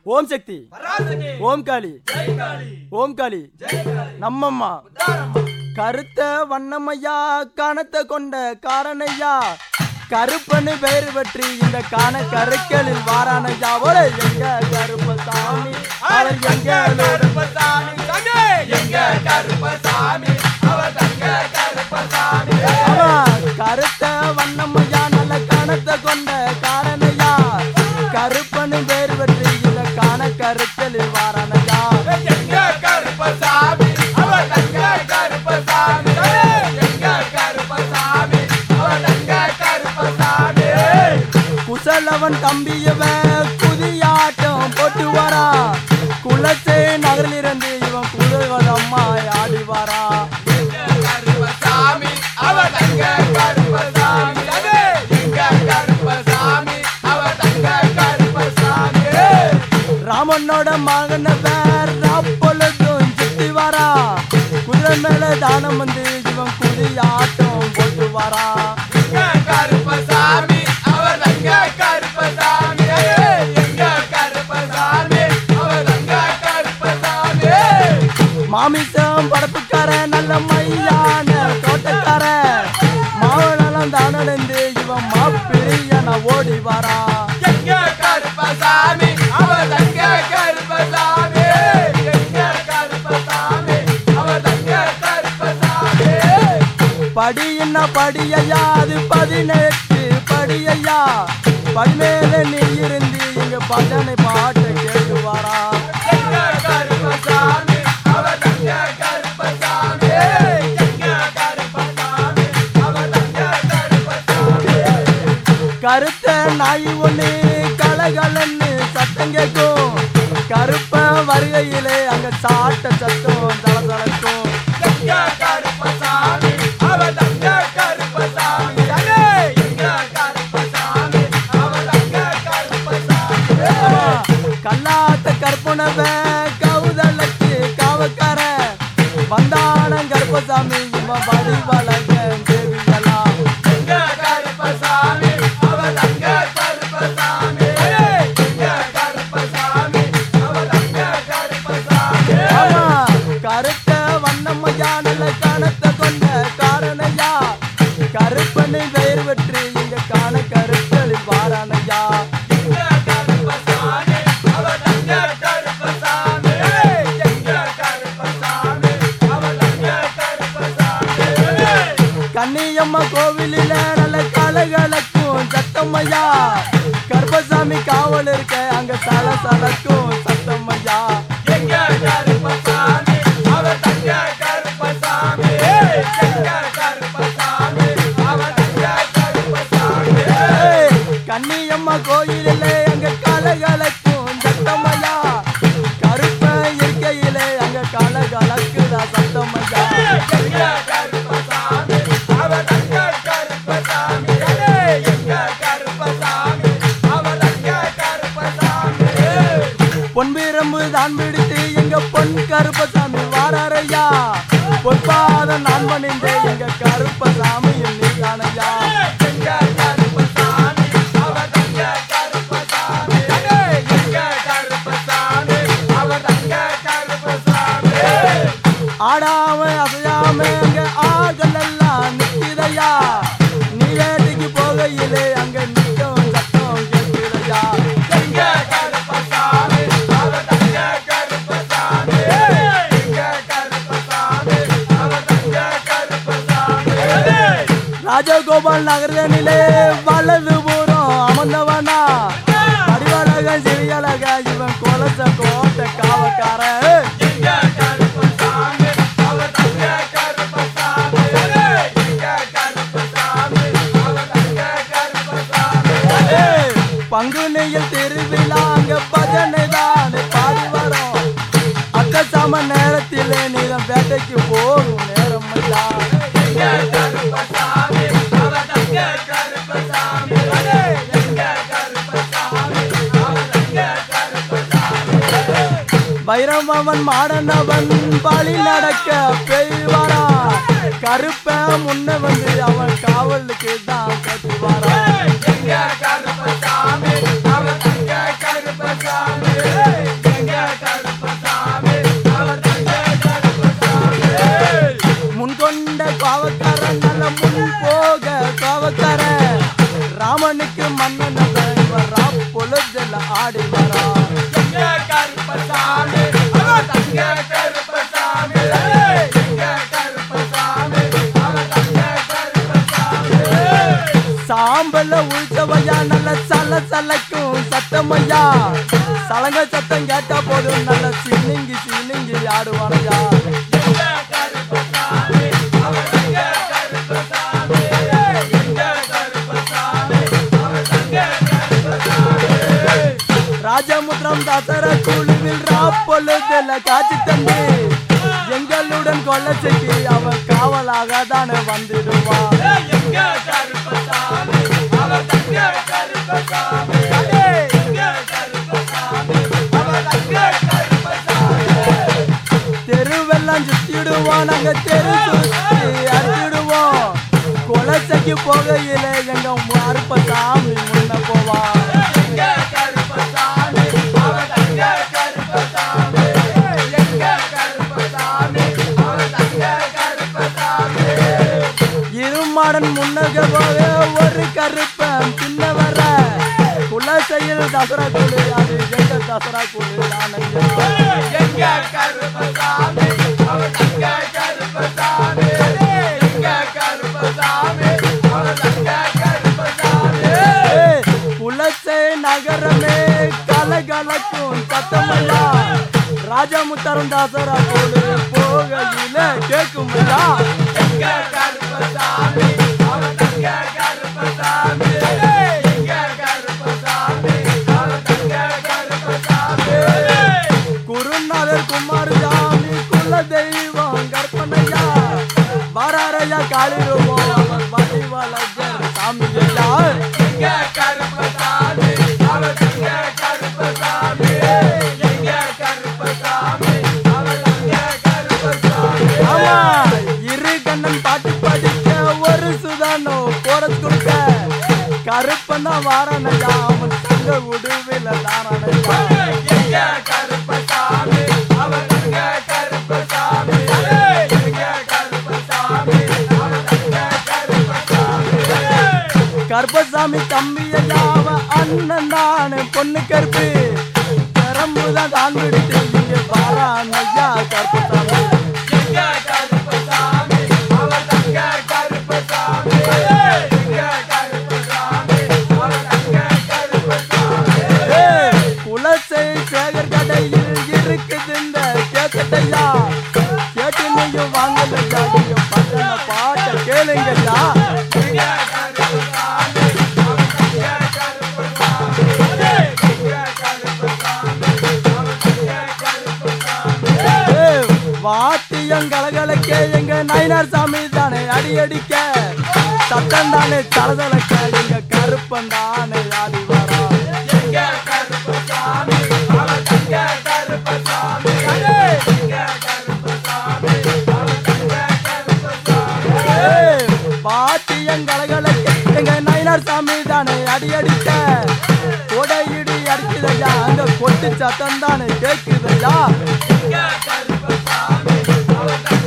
ஓம் சக்தி, ஓம் காளி, ஓம் காளி, நம்மம்மா கருத்த வண்ணமையா கணத்தை கொண்ட காரணையா கருப்பனு பெயர் பற்றி இந்த காண கருக்களில் வாரானையா. ஒரு எங்க கருப்பசாமி அவர் எங்க கருப்பசாமி எங்க கருப்பசாமி அவர் தங்க கருப்பசாமி. கருத்த வண்ணமையா நல்ல கணத்தை கொண்ட காரணையா கருப்பனு பெயர் பற்றி இந்த காண கருக்களில் வாரானையா. எங்க கருப்பசாமி அவர் தங்க கருப்பசாமி எங்க கருப்பசாமி அவர் தங்க கருப்பசாமி. குசலவன் தம்பியவன் குதியாட்டம் போட்டு வரா குலசே நகரில் இருந்து இவன் குழுவதம்மா ஆடி வரா. கருப்பசாமி அவர் தங்க கருப்பசாமி எங்க கருப்பசாமி அவர் தங்க கருப்பசாமி. ராமனோட மகன பேர் அப்பொழுதும் சுத்தி வரா குதிரை மேல தானம் வந்து இவன் குதியாட்டம் போட்டு வரா. கருப்பசாமி அவர் தங்க கருப்பசாமி எங்க கருப்பசாமி அவர் தங்க கருப்பசாமி. மாமிசம் படப்புக்கார நல்ல மையான தோட்டக்கார மாவளம் தானடைந்து இவன் மாப்பிரியன ஓடி வரா. எங்க கருப்பசாமி அவர் தங்க கருப்பசாமி எங்க கருப்பசாமி அவர் தங்க கருப்பசாமி. படி என்ன படியையா அது 18 படியையா படிமேல நீ இருந்து இங்க பஜனை பாட்டை கேட்டு வரா. கருப்பசாமி அவர் தங்க கருப்பசாமி எங்க கருப்பசாமி அவர் தங்க கருப்பசாமி. கருத்த நாய் ஒண்ணு கலகலன்னு சத்தம் கேட்கும் கருப்ப வருகையிலே அங்க சாட்ட சத்தம் தளதளக்கும். கருப்பசாமி அவர் தங்க கருப்பசாமி எங்க கருப்பசாமி அவர் தங்க கருப்பசாமி. கல்லாத்த கற்பனவ கவுதலுக்கு காவக்கார வந்தானம் கருப்பசாமி இவன் வழி வளர்ந்த தேவிகளா. எங்க கருப்பசாமி அவர் தங்க கருப்பசாமி எங்க கருப்பசாமி அவர் தங்க கருப்பசாமி. கருத்த வண்ணமையா நல்ல கணத்தை கொண்ட காரணையா கருப்பனை பெயர் பெற்று இங்க காண கருக்களில் வாரானையா. கன்னியம்மா கோவிலில நல்ல கலகலக்கும் சத்தம்மையா கருப்பசாமி காவல் இருக்க அங்க சலசலக்கும் சத்தம்மையா. எங்க கருப்பசாமி அவர் தங்க கருப்பசாமி எங்க கருப்பசாமி அவர் தங்க கருப்பசாமி. கன்னியம்மா கோயிலிலே அங்க கலகலக்கும் சத்தம்மையா கருப்ப இருக்கையிலே அங்க கலகலக்குதா சத்தம்மையா. எங்க கருப்பசாமி அவர் தங்க கருப்பசாமி எங்க கருப்பசாமி அவர் தங்க கருப்பசாமி. பொன்பிரம்பு தான் பிடித்து எங்க பொன் கருப்பசாமி வாராரையா பொற்பாதம் நான் பணிந்த எங்க கருப்பசாமி நீதானையா. எங்க கருப்பசாமி அவர் தங்க கருப்பசாமி எங்க கருப்பசாமி அவர் தங்க கருப்பசாமி. ஆடாம அசையாம அங்க ஆள்கள் எல்லாம் நிற்கிதையா நீ வேட்டைக்கு போகையிலே அங்க நிற்கும் சத்தம் கேட்கிறையா. எங்க கருப்பசாமி அவர் தங்க கருப்பசாமி எங்க கருப்பசாமி அவர் தங்க கருப்பசாமி. ராஜகோபால் நகரனிலே வலது பூரம் அமர்ந்தவனா அடிவழக சிறியழக இவன் கொலச கோட்டை காவக்கார. எங்க கருப்பசாமி அவர் தங்க கருப்பசாமி எங்க கருப்பசாமி அவர் தங்க கருப்பசாமி. பங்குனியில் திருவிழா அங்க பஜனை தான் பாடி வரும் அத்த சம நேரத்திலே நீதான் வேட்டைக்கு போகும் நேரம் இல்லா. எங்க கருப்பசாமி அவர் தங்க கருப்பசாமி எங்க கருப்பசாமி அவர் தங்க கருப்பசாமி. வைரமவன் மாடனவன் பழி நடக்க பெய்வாரா கருப்ப முன்ன வந்து அவன் காவலுக்கு தான் கட்டுவாரா. எங்க கருப்பசாமி அவர் தங்க கருப்பசாமி கருப்பசாமி அவன் தங்க கருப்பசாமி எங்க கருப்பசாமி அவன் தங்க கருப்பசாமி சாம்பல்ல உள்ச்சவையா நல்ல சல சலக்கும் சத்தமையா சலங்க சத்தம் கேட்டா போதும் நல்ல சின்னிங்கி சின்னிங்கி ஆடுவானையா ராஜமுத்திரம் தசர குழுவில் ராப்பொழுதுல காட்சி தந்து எங்களுடன் கொள்ளச்சைக்கு அவன் காவலாக தானே வந்துடுவான் தெருவெல்லாம் சுத்திடுவோம் நாங்க தெரு சுத்தி அடிச்சிடுவோம் கொள்ளச்சைக்கு போகையில எங்க கருப்பசாமி முன்ன போவான் இருமாடன் முன்னகவே ஒரு கருப்பன் பின்ன வர குலசையில் தசரா குழு அது எங்க தசரா குழு எங்க கருப்பசாமி அவன் தங்க கருப்பசாமி எங்க கருப்பசாமி அவன் தங்க கருப்பசாமி குலசை நகரமே கலகலக்கும் சத்தமையா ராஜமுத்தரம் தாசரா குழு போகையில கேட்குமையா எங்க கருப்பசாமி அவன் தங்க கருப்பசாமி எங்க கருப்பசாமி அவன் தங்க கருப்பசாமி குருநாதர் குமாரசாமி குல தெய்வம் கற்பனையா வராரையா காளிருவோம் அவன் வடிவழகர் சாமியா எங்க கருப்பசாமி அவன் தங்க கருப்பசாமி எங்க கருப்பசாமி அவன் தங்க கருப்பசாமி ஆமா இரு கண்ணன் பாட்டு படிக்க ஒரு சுதானோ போறது கொடுக்க கருப்பனா வாரனையா அவன் தங்க உடுவில தாரனையா எங்க கருப்பசாமி அவன் தங்க கருப்பசாமி எங்க கருப்பசாமி அவன் தங்க கருப்பசாமி கருப்பசாமி தம்பியா அவன் அண்ணன் தானே பொண்ணு கருப்பு கரம்புதான் தான் விடுத்து இங்க பாரானையா கருப்பசாமி எங்க கருப்பசாமி அவன் தங்க கருப்பசாமி எங்க கருப்பசாமி அவன் தங்க கருப்பசாமி குலசை சேகர் கடையில் இருக்குது இந்த கேட்டையா கேட்டு நீயும் வாங்கலையா நீங்க பட்டன பாட்ட கேளுங்கய்யா எங்க கருப்பசாமி அவன் தங்க கருப்பசாமி எங்க கருப்பசாமி அவன் தங்க கருப்பசாமி வாத்தியம் கலகலக்க எங்க நயினார் சாமி தானே அடி அடிக்க சட்டம் தானே தலதலக்க எங்க கருப்பன் தானே ஆடி வரா எங்க கருப்பசாமி அவன் தங்க கருப்பசாமி எங்க கருப்பசாமி அவன் தங்க கருப்பசாமி வாத்தியம் கலகலக்க எங்க நயினார் சாமி தானே அடி அடிக்க கொடையிடி அடிக்குதையா அந்த கொட்டு சத்தம் தானே கேட்குதையா எங்க கருப்பசாமி அவன்